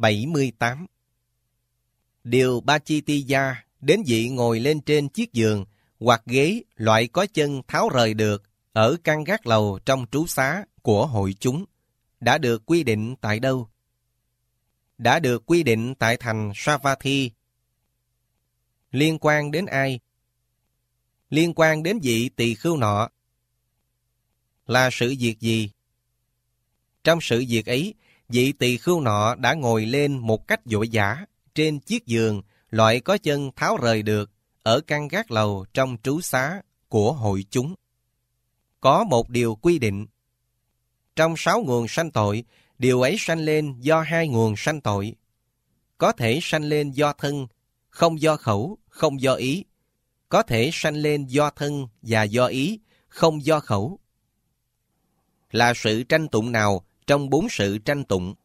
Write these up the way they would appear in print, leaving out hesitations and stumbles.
78. Điều Bachitiya đến vị ngồi lên trên chiếc giường hoặc ghế loại có chân tháo rời được ở căn gác lầu trong trú xá của hội chúng đã được quy định tại đâu? Đã được quy định tại thành Savatthi. Liên quan đến ai? Liên quan đến vị tỳ khưu nọ. Là sự việc gì? Trong sự việc ấy, vị tỳ khưu nọ đã ngồi lên một cách vội vã trên chiếc giường loại có chân tháo rời được ở căn gác lầu trong trú xá của hội chúng. Có một điều quy định. Trong 6 nguồn sanh tội, điều ấy sanh lên do 2 nguồn sanh tội. Có thể sanh lên do thân, không do khẩu, không do ý. Có thể sanh lên do thân và do ý, không do khẩu. Là sự tranh tụng nào trong 4 sự tranh tụng?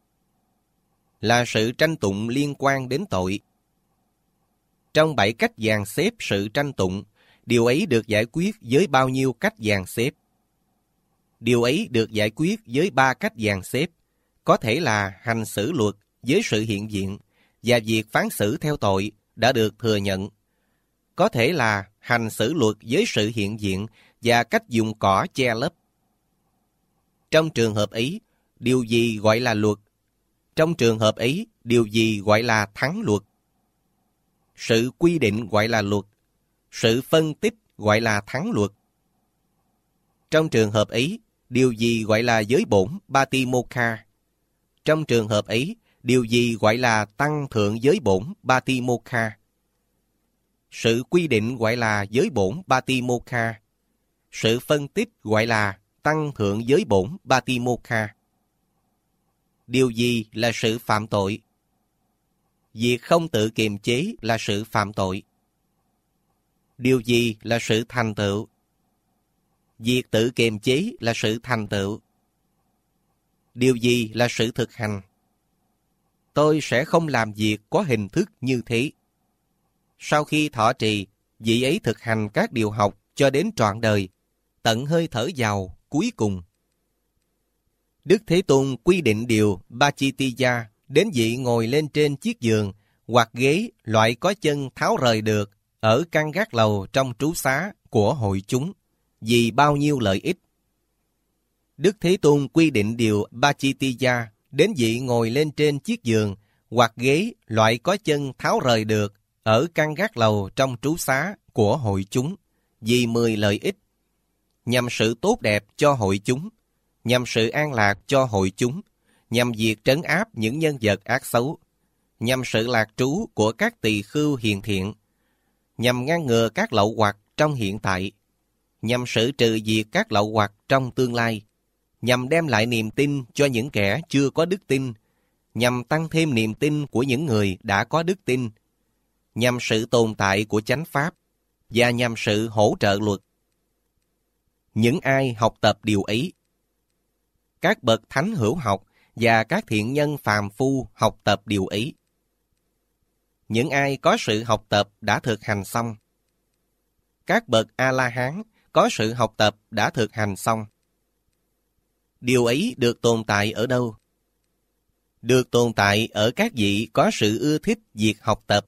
Là sự tranh tụng liên quan đến tội. Trong 7 cách dàn xếp sự tranh tụng, điều ấy được giải quyết với bao nhiêu cách dàn xếp? Điều ấy được giải quyết với 3 cách dàn xếp, có thể là hành xử luật với sự hiện diện và việc phán xử theo tội đã được thừa nhận. Có thể là hành xử luật với sự hiện diện và cách dùng cỏ che lấp. Trong trường hợp ấy, điều gì gọi là luật? Trong trường hợp ấy, điều gì gọi là thắng luật? Sự quy định gọi là luật. Sự phân tích gọi là thắng luật. Trong trường hợp ấy, điều gì gọi là giới bổn Patimokkha? Trong trường hợp ấy, điều gì gọi là tăng thượng giới bổn Patimokkha? Sự quy định gọi là giới bổn Patimokkha. Sự phân tích gọi là tăng thượng giới bổn Patimokkha. Điều gì là sự phạm tội? Việc không tự kiềm chế là sự phạm tội. Điều gì là sự thành tựu? Việc tự kiềm chế là sự thành tựu. Điều gì là sự thực hành? Tôi sẽ không làm việc có hình thức như thế. Sau khi thọ trì, vị ấy thực hành các điều học cho đến trọn đời, tận hơi thở vào cuối cùng. Đức Thế Tôn quy định điều Bachitiya đến vị ngồi lên trên chiếc giường hoặc ghế loại có chân tháo rời được ở căn gác lầu trong trú xá của hội chúng vì bao nhiêu lợi ích. Đức Thế Tôn quy định điều Bachitiya đến vị ngồi lên trên chiếc giường hoặc ghế loại có chân tháo rời được ở căn gác lầu trong trú xá của hội chúng vì 10 lợi ích, nhằm sự tốt đẹp cho hội chúng, nhằm sự an lạc cho hội chúng, nhằm việc trấn áp những nhân vật ác xấu, nhằm sự lạc trú của các tỳ khưu hiền thiện, nhằm ngăn ngừa các lậu hoặc trong hiện tại, nhằm xử trừ diệt các lậu hoặc trong tương lai, nhằm đem lại niềm tin cho những kẻ chưa có đức tin, nhằm tăng thêm niềm tin của những người đã có đức tin, nhằm sự tồn tại của chánh pháp, và nhằm sự hỗ trợ luật. Những ai học tập điều ấy, các bậc thánh hữu học và các thiện nhân phàm phu học tập điều ấy. Những ai có sự học tập đã thực hành xong. Các bậc A-la-hán có sự học tập đã thực hành xong. Điều ấy được tồn tại ở đâu? Được tồn tại ở các vị có sự ưa thích việc học tập.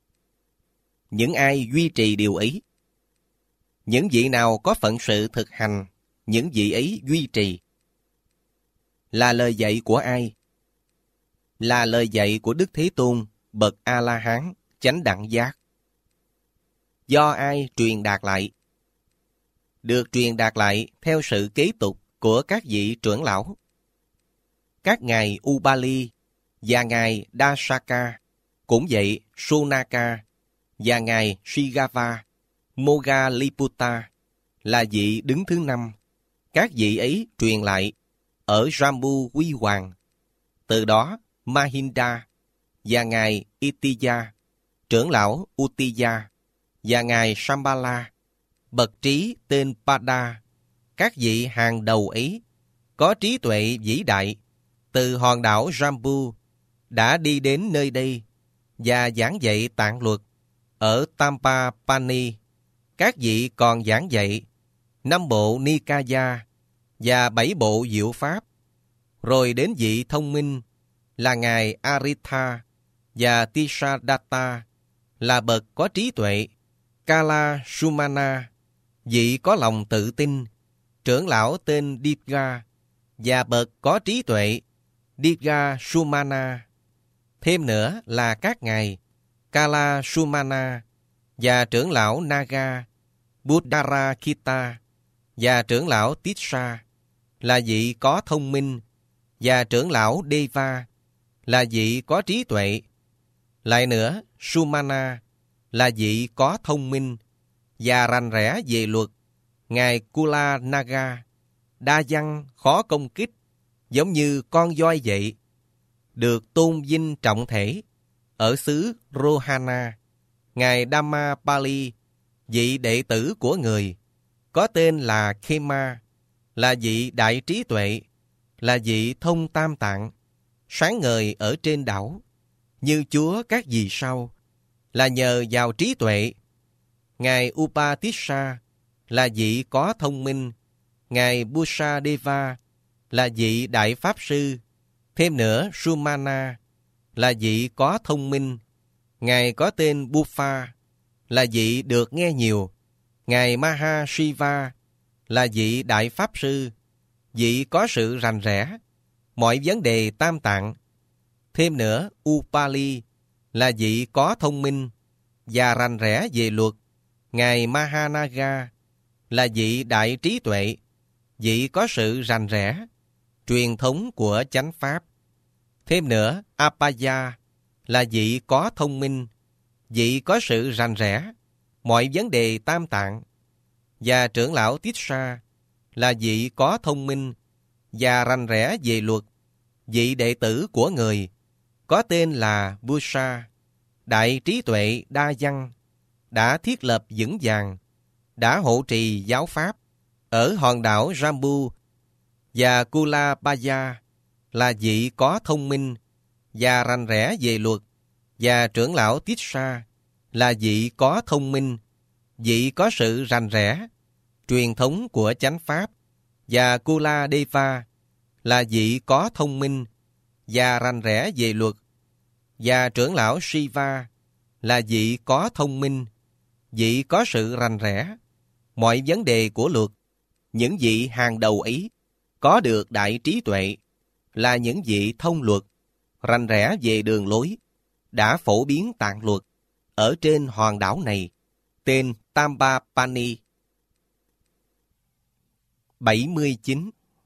Những ai duy trì điều ấy? Những vị nào có phận sự thực hành, những vị ấy duy trì. Là lời dạy của ai? Là lời dạy của Đức Thế Tôn, bậc A-la-hán, chánh đẳng giác. Do ai truyền đạt lại? Được truyền đạt lại theo sự kế tục của các vị trưởng lão. Các ngài Ubali và ngài Dasaka, cũng vậy Sonaka và ngài Shigava, Moggaliputta là vị đứng thứ 5. Các vị ấy truyền lại ở Jambu Huy Hoàng. Từ đó Mahinda và ngài Itiya, trưởng lão Uttiya và ngài Shambhala, bậc trí tên Pada, các vị hàng đầu ấy có trí tuệ vĩ đại từ hòn đảo Jambu đã đi đến nơi đây và giảng dạy tạng luật ở Tampapani. Các vị còn giảng dạy 5 bộ Nikaya và 7 bộ diệu pháp, rồi đến vị thông minh là ngài Aritha, và Tisadatta là bậc có trí tuệ. Kala Sumana, vị có lòng tự tin, trưởng lão tên Dibga, và bậc có trí tuệ, Dibga Sumana. Thêm nữa là các ngài Kala Sumana và trưởng lão Naga, Buddharakita và trưởng lão Tissa là vị có thông minh, và trưởng lão Deva là vị có trí tuệ. Lại nữa, Sumana là vị có thông minh và rành rẽ về luật. Ngài Kula Naga, đa văn, khó công kích, giống như con voi vậy, được tôn vinh trọng thể ở xứ Rohana. Ngài Dhammapali, vị đệ tử của người, có tên là Khema, là vị đại trí tuệ, là vị thông tam tạng, sáng ngời ở trên đảo, như Chúa các vì sao, là nhờ vào trí tuệ. Ngài Upatissa là vị có thông minh. Ngài Busadeva là vị đại pháp sư. Thêm nữa, Sumana là vị có thông minh. Ngài có tên Buffa là vị được nghe nhiều. Ngài Mahashiva là vị đại pháp sư, vị có sự rành rẽ mọi vấn đề tam tạng. Thêm nữa, Upali là vị có thông minh và rành rẽ về luật. Ngài Mahanaga là vị đại trí tuệ, vị có sự rành rẽ truyền thống của chánh pháp. Thêm nữa, Apaya là vị có thông minh, vị có sự rành rẽ mọi vấn đề tam tạng. Và trưởng lão Tissa là vị có thông minh và rành rẽ về luật, vị đệ tử của người, có tên là Busa, đại trí tuệ đa văn, đã thiết lập vững vàng, đã hộ trì giáo pháp ở hòn đảo Jambu. Và Kulabaya là vị có thông minh và rành rẽ về luật. Và trưởng lão Tissa là vị có thông minh, vị có sự rành rẽ truyền thống của chánh pháp. Và Kuladeva là vị có thông minh và rành rẽ về luật. Và trưởng lão Shiva là vị có thông minh, vị có sự rành rẽ mọi vấn đề của luật. Những vị hàng đầu ấy có được đại trí tuệ, là những vị thông luật, rành rẽ về đường lối, đã phổ biến tạng luật ở trên hòn đảo này, tên Tambapani. 79.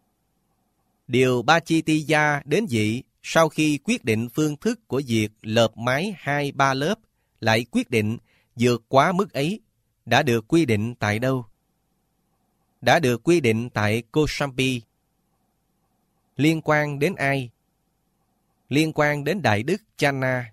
Điều Bachitiya đến vị sau khi quyết định phương thức của việc lợp mái 2-3 lớp, lại quyết định vượt quá mức ấy, đã được quy định tại đâu? Đã được quy định tại Kosambi. Liên quan đến ai? Liên quan đến Đại Đức Channa.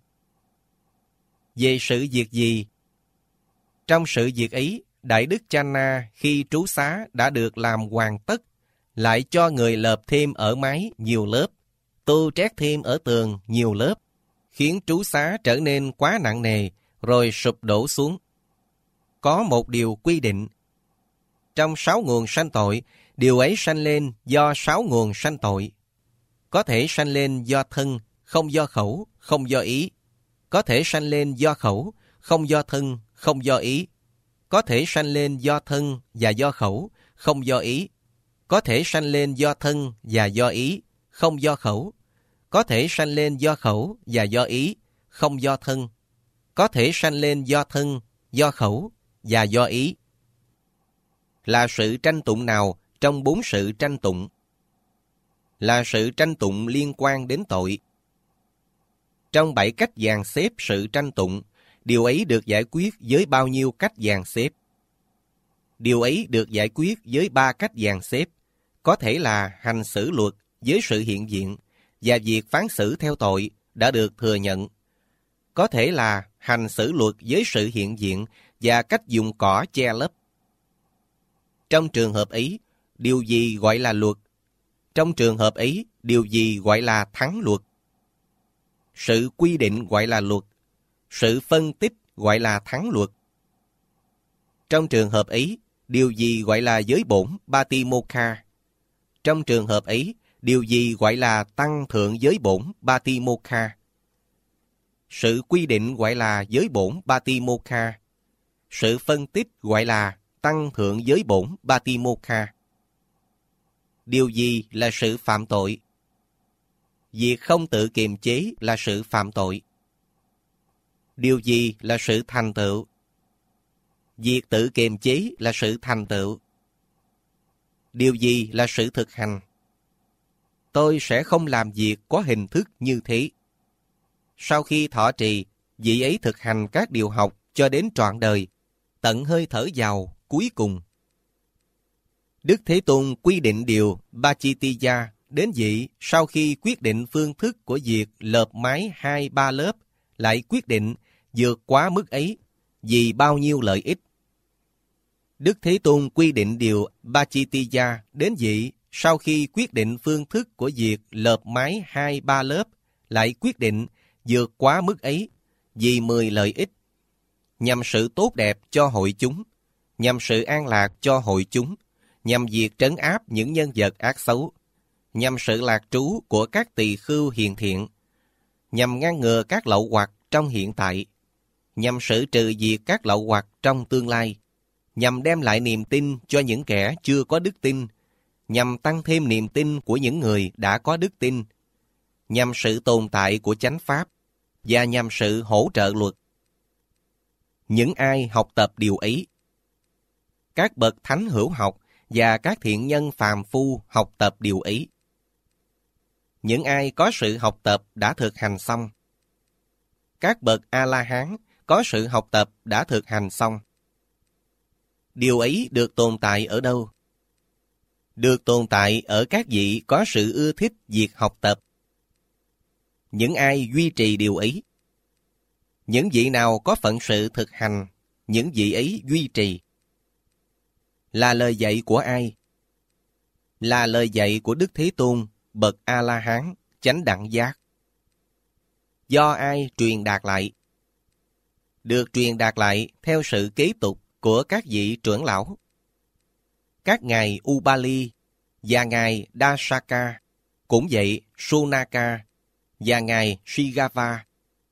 Về sự việc gì? Trong sự việc ấy, Đại Đức Channa khi trú xá đã được làm hoàn tất, lại cho người lợp thêm ở mái nhiều lớp, tô trét thêm ở tường nhiều lớp, khiến trú xá trở nên quá nặng nề, rồi sụp đổ xuống. Có một điều quy định. Trong 6 nguồn sanh tội, điều ấy sanh lên do 6 nguồn sanh tội. Có thể sanh lên do thân, không do khẩu, không do ý. Có thể sanh lên do khẩu, không do thân, không do ý. Có thể sanh lên do thân và do khẩu, không do ý. Có thể sanh lên do thân và do ý, không do khẩu. Có thể sanh lên do khẩu và do ý, không do thân. Có thể sanh lên do thân, do khẩu và do ý. Là sự tranh tụng nào trong 4 sự tranh tụng? Là sự tranh tụng liên quan đến tội. Trong 7 cách dàn xếp sự tranh tụng, điều ấy được giải quyết với bao nhiêu cách dàn xếp? Điều ấy được giải quyết với 3 cách dàn xếp, có thể là hành xử luật với sự hiện diện và việc phán xử theo tội đã được thừa nhận. Có thể là hành xử luật với sự hiện diện và cách dùng cỏ che lấp. Trong trường hợp ấy, điều gì gọi là luật? Trong trường hợp ấy, điều gì gọi là thắng luật? Sự quy định gọi là luật. Sự phân tích gọi là thắng luật. Trong trường hợp ấy, điều gì gọi là giới bổn Batimokha? Trong trường hợp ấy, Điều gì gọi là tăng thượng giới bổn Patimokkha? Sự quy định gọi là giới bổn Patimokkha. Sự phân tích gọi là tăng thượng giới bổn Patimokkha. Điều gì là sự phạm tội? Việc không tự kiềm chế là sự phạm tội. Điều gì là sự thành tựu? Việc tự kiềm chế là sự thành tựu. Điều gì là sự thực hành? Tôi sẽ không làm việc có hình thức như thế. Sau khi thọ trì, vị ấy thực hành các điều học cho đến trọn đời, tận hơi thở vào cuối cùng. Đức Thế Tôn quy định điều Pachittiya đến vị sau khi quyết định phương thức của việc lợp mái 2-3 lớp, lại quyết định vượt quá mức ấy vì bao nhiêu lợi ích. Đức Thế Tôn quy định điều Pachittiya đến vị sau khi quyết định phương thức của việc lợp mái 2-3 lớp, lại quyết định vượt quá mức ấy vì 10 lợi ích, nhằm sự tốt đẹp cho hội chúng, nhằm sự an lạc cho hội chúng, nhằm việc trấn áp những nhân vật ác xấu, nhằm sự lạc trú của các tỳ khưu hiền thiện, nhằm ngăn ngừa các lậu hoặc trong hiện tại, nhằm xử trừ diệt các lậu hoặc trong tương lai, nhằm đem lại niềm tin cho những kẻ chưa có đức tin, nhằm tăng thêm niềm tin của những người đã có đức tin, nhằm sự tồn tại của chánh pháp, và nhằm sự hỗ trợ luật. Những ai học tập điều ấy, các bậc thánh hữu học và các thiện nhân phàm phu học tập điều ấy. Những ai có sự học tập đã thực hành xong. Các bậc A-la-hán có sự học tập đã thực hành xong. Điều ấy được tồn tại ở đâu? Được tồn tại ở các vị có sự ưa thích việc học tập. Những ai duy trì điều ấy? Những vị nào có phận sự thực hành, những vị ấy duy trì. Là lời dạy của ai? Là lời dạy của Đức Thế Tôn, bậc A-la-hán, chánh đẳng giác. Do ai truyền đạt lại? Được truyền đạt lại theo sự kế tục của các vị trưởng lão. Các ngài Ubali và ngài Dasaka, cũng vậy Sonaka và ngài Shigava,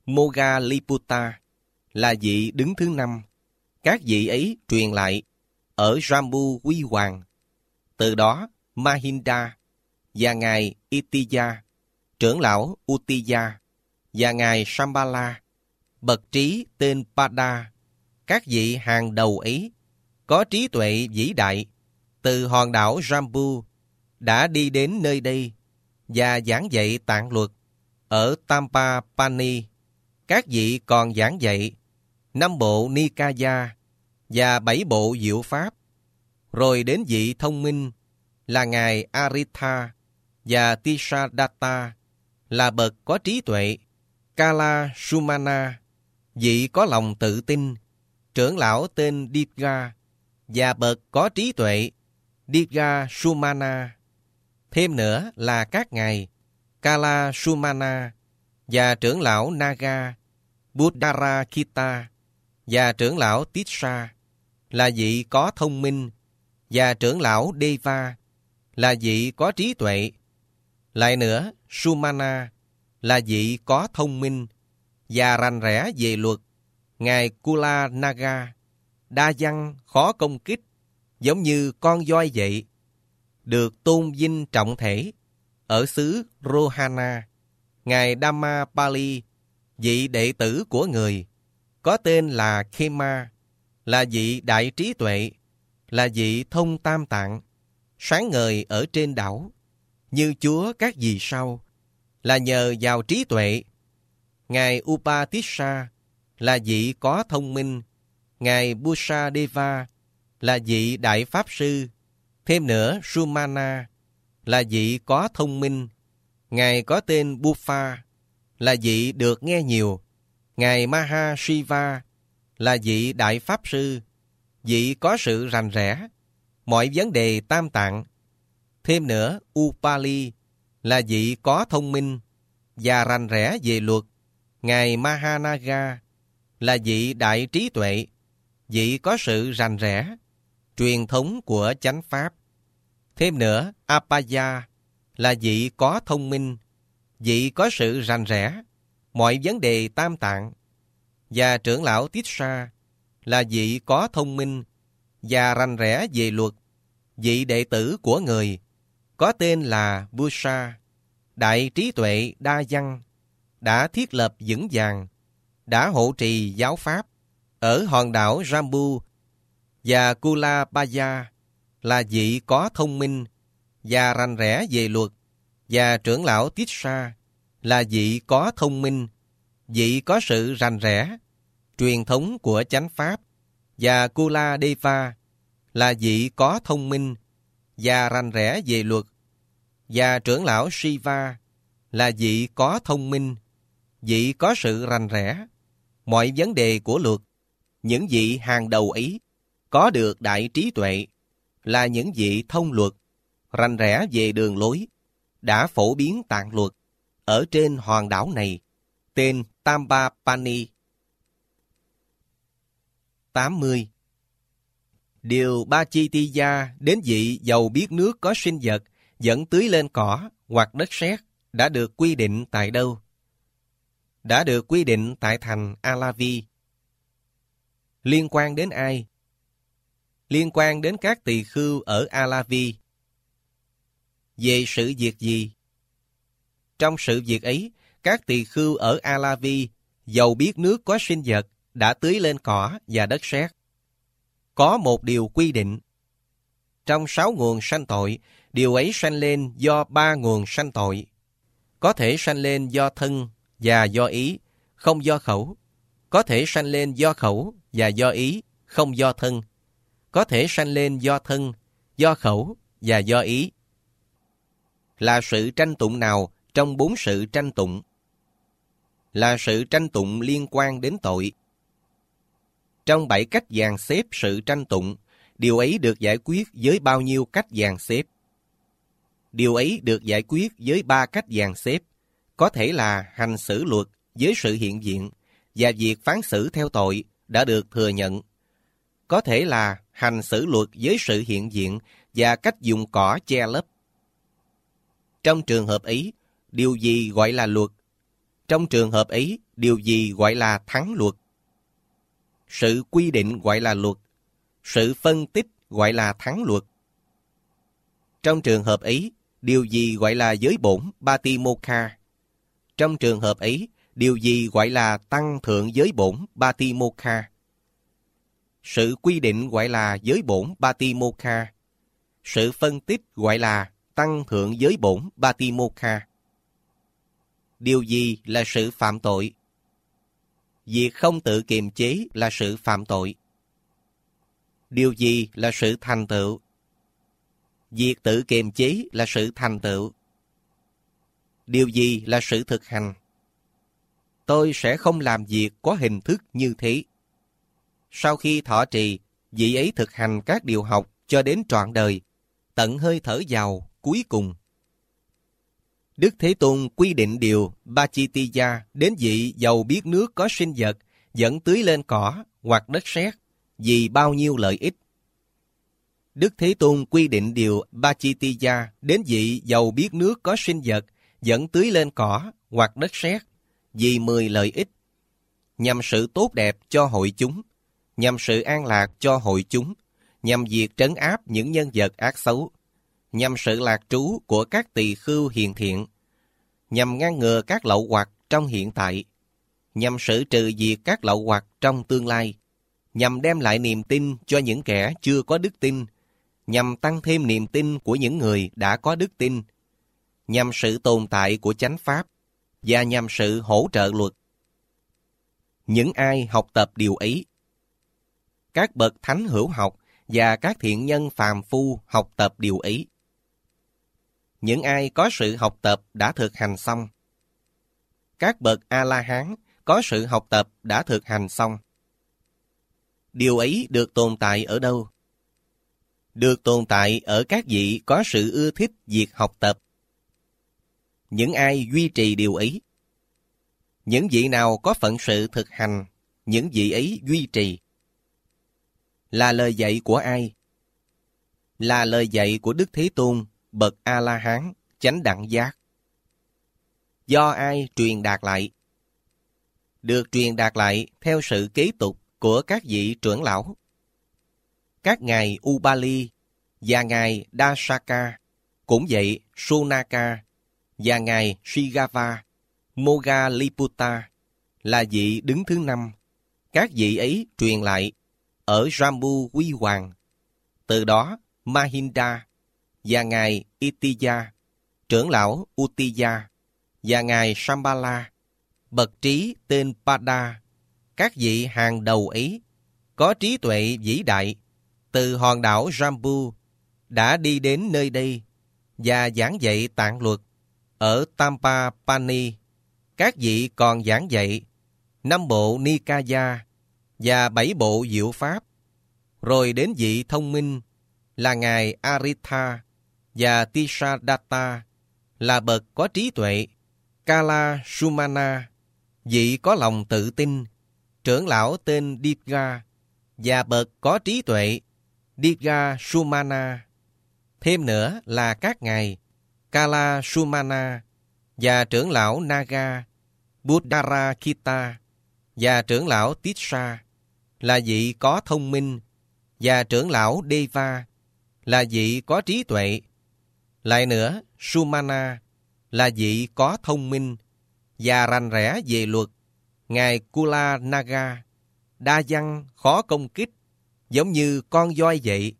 Moggaliputta là vị đứng thứ 5. Các vị ấy truyền lại ở Jambu Huy Hoàng. Từ đó Mahinda và ngài Itiya, trưởng lão Uttiya, và ngài Shambhala, bậc trí tên Pada, các vị hàng đầu ấy có trí tuệ vĩ đại, từ hòn đảo Jambu đã đi đến nơi đây và giảng dạy tạng luật. Ở Tampapani, các vị còn giảng dạy 5 bộ Nikaya và 7 bộ diệu pháp. Rồi đến vị thông minh là ngài Aritha và Tisadatta là bậc có trí tuệ, Kala Sumana, vị có lòng tự tin, trưởng lão tên Dibga và bậc có trí tuệ, Dibga Sumana. Thêm nữa là các ngài Kala Sumana và trưởng lão Naga, Buddharakita và trưởng lão Tissa là vị có thông minh, và trưởng lão Deva là vị có trí tuệ. Lại nữa, Sumana là vị có thông minh và rành rẽ về luật. Ngài Kula Naga, đa văn khó công kích, giống như con voi vậy, được tôn vinh trọng thể. Ở xứ Rohana, ngài Dhammapali, vị đệ tử của người, có tên là Khema, là vị đại trí tuệ, là vị thông tam tạng, sáng ngời ở trên đảo, như Chúa các vì sao, là nhờ vào trí tuệ. Ngài Upatissa là vị có thông minh, ngài Busadeva là vị đại pháp sư. Thêm nữa, Sumana là vị có thông minh, ngài có tên Buffa là vị được nghe nhiều. Ngài Mahashiva là vị đại pháp sư, vị có sự rành rẽ mọi vấn đề tam tạng. Thêm nữa, Upali là vị có thông minh và rành rẽ về luật. Ngài Mahanaga là vị đại trí tuệ, vị có sự rành rẽ truyền thống của chánh pháp. Thêm nữa, Apaya là vị có thông minh, vị có sự rành rẽ, mọi vấn đề tam tạng. Và trưởng lão Tissa là vị có thông minh và rành rẽ về luật, vị đệ tử của người, có tên là Busa, đại trí tuệ đa văn, đã thiết lập vững vàng, đã hộ trì giáo pháp ở hòn đảo Jambu. Và Kulabaya là vị có thông minh và rành rẽ về luật, và trưởng lão Tissa là vị có thông minh, vị có sự rành rẽ, truyền thống của chánh pháp, và Kuladeva là vị có thông minh và rành rẽ về luật, và trưởng lão Shiva là vị có thông minh, vị có sự rành rẽ, mọi vấn đề của luật. Những vị hàng đầu ấy có được đại trí tuệ, là những vị thông luật, rành rẽ về đường lối, đã phổ biến tạng luật ở trên hòn đảo này, tên Tambapani. 80. Điều Bachitiya đến vị giàu biết nước có sinh vật dẫn tưới lên cỏ hoặc đất sét đã được quy định tại đâu? Đã được quy định tại thành Alavi. Liên quan đến ai? Liên quan đến các tỳ khưu ở Alavi. Về sự việc gì? Trong sự việc ấy, các tỳ khưu ở Alavi dầu biết nước có sinh vật đã tưới lên cỏ và đất sét. Có một điều quy định. Trong 6 nguồn sanh tội, điều ấy sanh lên do 3 nguồn sanh tội. Có thể sanh lên do thân và do ý, không do khẩu. Có thể sanh lên do khẩu và do ý, không do thân. Có thể sanh lên do thân, do khẩu và do ý. Là sự tranh tụng nào trong 4 sự tranh tụng? Là sự tranh tụng liên quan đến tội. Trong 7 cách dàn xếp sự tranh tụng, điều ấy được giải quyết với bao nhiêu cách dàn xếp? Điều ấy được giải quyết với 3 cách dàn xếp, có thể là hành xử luật với sự hiện diện, và việc phán xử theo tội đã được thừa nhận. Có thể là hành xử luật với sự hiện diện và cách dùng cỏ che lấp. Trong trường hợp ấy, điều gì gọi là luật? Trong trường hợp ấy, điều gì gọi là thắng luật? Sự quy định gọi là luật, sự phân tích gọi là thắng luật. Trong trường hợp ấy, điều gì gọi là giới bổn Batimokha? Trong trường hợp ấy, điều gì gọi là tăng thượng giới bổn Batimokha? Sự quy định gọi là giới bổn Batimokha. Sự phân tích gọi là tăng thượng giới bổn Batimokha. Điều gì là sự phạm tội? Việc không tự kiềm chế là sự phạm tội. Điều gì là sự thành tựu? Việc tự kiềm chế là sự thành tựu. Điều gì là sự thực hành? Tôi sẽ không làm việc có hình thức như thế. Sau khi thọ trì, vị ấy thực hành các điều học cho đến trọn đời, tận hơi thở vào cuối cùng. Đức Thế Tôn quy định điều Bachitiya đến vị giàu biết nước có sinh vật dẫn tưới lên cỏ hoặc đất sét vì bao nhiêu lợi ích. Đức Thế Tôn quy định điều Bachitiya đến vị giàu biết nước có sinh vật dẫn tưới lên cỏ hoặc đất sét vì 10 lợi ích, nhằm sự tốt đẹp cho hội chúng, nhằm sự an lạc cho hội chúng, nhằm việc trấn áp những nhân vật ác xấu, nhằm sự lạc trú của các tỳ khưu hiền thiện, nhằm ngăn ngừa các lậu hoặc trong hiện tại, nhằm xử trừ diệt các lậu hoặc trong tương lai, nhằm đem lại niềm tin cho những kẻ chưa có đức tin, nhằm tăng thêm niềm tin của những người đã có đức tin, nhằm sự tồn tại của chánh pháp, và nhằm sự hỗ trợ luật. Những ai học tập điều ấy, các bậc thánh hữu học và các thiện nhân phàm phu học tập điều ấy. Những ai có sự học tập đã thực hành xong. Các bậc A-la-hán có sự học tập đã thực hành xong. Điều ấy được tồn tại ở đâu? Được tồn tại ở các vị có sự ưa thích việc học tập. Những ai duy trì điều ấy? Những vị nào có phận sự thực hành, những vị ấy duy trì. Là lời dạy của ai? Là lời dạy của Đức Thế Tôn, bậc A-la-hán, chánh đẳng giác. Do ai truyền đạt lại? Được truyền đạt lại theo sự kế tục của các vị trưởng lão. Các ngài Ubali và ngài Dasaka, cũng vậy Sonaka và ngài Shigava, Moggalliputta là vị đứng thứ 5. Các vị ấy truyền lại ở Jambu Huy Hoàng. Từ đó Mahinda và ngài Itiya, trưởng lão Uttiya và ngài Shambhala, bậc trí tên Pada, các vị hàng đầu ấy có trí tuệ vĩ đại, từ hòn đảo Jambu đã đi đến nơi đây và giảng dạy tạng luật. Ở Tampapani, các vị còn giảng dạy 5 bộ Nikaya và 7 bộ diệu pháp. Rồi đến vị thông minh là ngài Aritha và Tisadatta là bậc có trí tuệ. Kala Sumana, vị có lòng tự tin, trưởng lão tên Dipga và bậc có trí tuệ Dipga Sumana. Thêm nữa là các ngài Kala Sumana và trưởng lão Naga Buddharakita và trưởng lão Tissa là vị có thông minh, và trưởng lão Deva là vị có trí tuệ. Lại nữa, Sumana là vị có thông minh và rành rẽ về luật. Ngài Kula Naga đa văn khó công kích, giống như con voi vậy,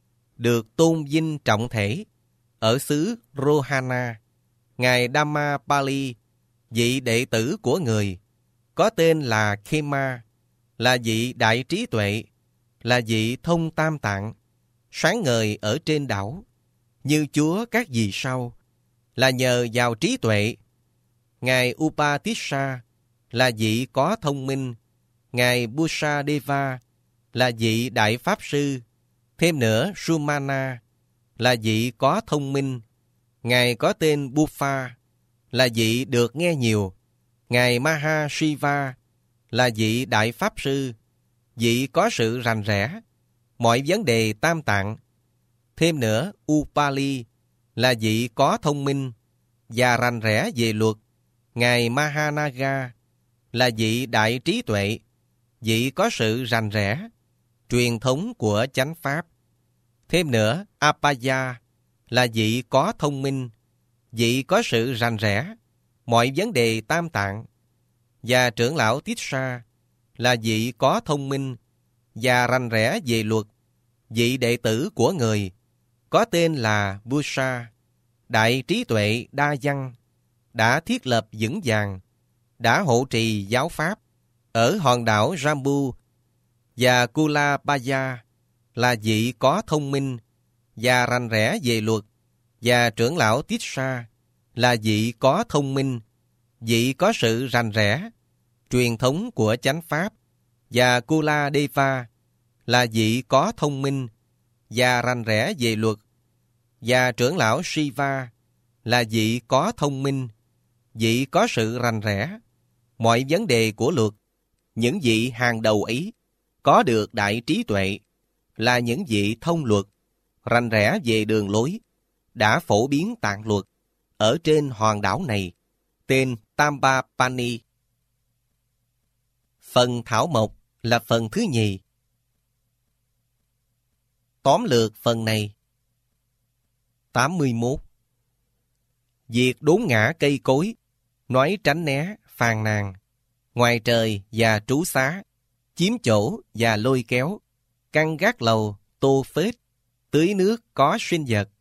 được tôn vinh trọng thể. Ở xứ Rohana, ngài Dhammapali, vị đệ tử của người, có tên là Khema, là vị đại trí tuệ, là vị thông tam tạng, sáng ngời ở trên đảo, như Chúa các vì sao, là nhờ vào trí tuệ. Ngài Upatissa là vị có thông minh. Ngài Busadeva là vị đại pháp sư. Thêm nữa, Sumana là vị có thông minh. Ngài có tên Buffa là vị được nghe nhiều. Ngài Mahashiva là vị đại pháp sư, vị có sự rành rẽ mọi vấn đề tam tạng. Thêm nữa, Upali là vị có thông minh và rành rẽ về luật. Ngài Mahanaga là vị đại trí tuệ, vị có sự rành rẽ truyền thống của chánh pháp. Thêm nữa, Apaya là vị có thông minh, vị có sự rành rẽ mọi vấn đề tam tạng. Và trưởng lão Tissa là vị có thông minh và rành rẽ về luật, vị đệ tử của người, có tên là Busa, đại trí tuệ đa văn, đã thiết lập vững vàng, đã hộ trì giáo pháp ở hòn đảo Jambu. Và Kulabaya là vị có thông minh và rành rẽ về luật. Và trưởng lão Tissa là vị có thông minh, vị có sự rành rẽ truyền thống của chánh pháp. Và Kuladeva là vị có thông minh và rành rẽ về luật. Và trưởng lão Shiva là vị có thông minh, vị có sự rành rẽ mọi vấn đề của luật. Những vị hàng đầu ấy có được đại trí tuệ, là những vị thông luật, rành rẽ về đường lối, đã phổ biến tạng luật ở trên hòn đảo này, tên Tampapani. Phần thảo mộc là phần thứ nhì. Tóm lược phần này. 81. Việc đốn ngã cây cối, nói tránh né, phàn nàn, ngoài trời và trú xá, chiếm chỗ và lôi kéo, căn gác lầu, tô phết, tưới nước có sinh vật,